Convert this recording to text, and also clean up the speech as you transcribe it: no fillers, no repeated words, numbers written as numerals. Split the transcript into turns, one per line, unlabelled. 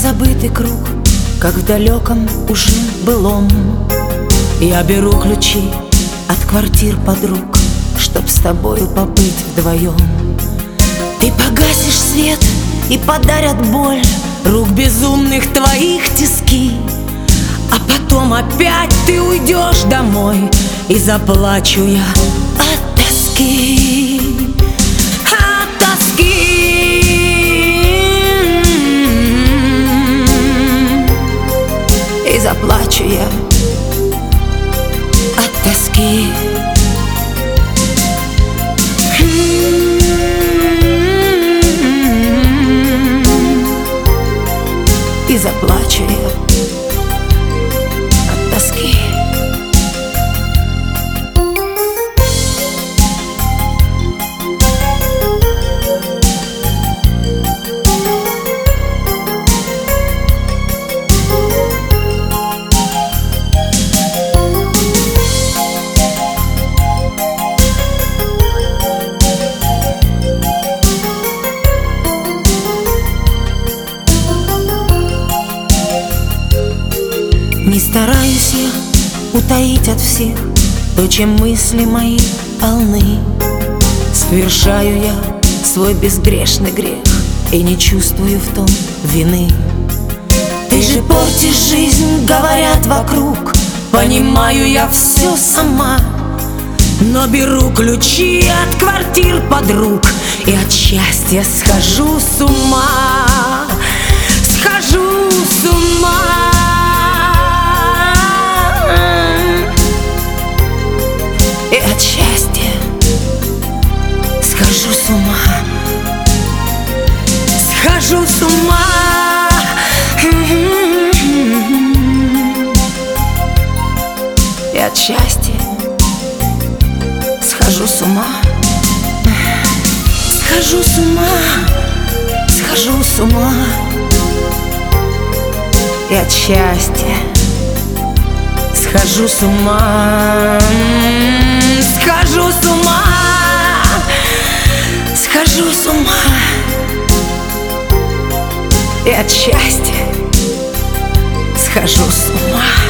забытый круг, как в далеком уже былом. Я беру ключи от квартир подруг, чтоб с тобою побыть вдвоем. Ты погасишь свет и подарят боль рук безумных твоих тиски, а потом опять ты уйдешь домой, и заплачу я от тоски. От тоски. И заплачу я от тоски. И заплачу я от тоски. Не стараюсь я утаить от всех то, чем мысли мои полны. Совершаю я свой безгрешный грех и не чувствую в том вины. Ты же портишь жизнь, говорят вокруг, понимаю я все сама, но беру ключи от квартир подруг и от счастья схожу с ума. Схожу с ума. И от счастья схожу с ума. Схожу с ума. И от счастья схожу с ума. Схожу с ума. Схожу с ума. И от счастья схожу с ума. Схожу с ума. Схожу с ума. И от счастья схожу с ума.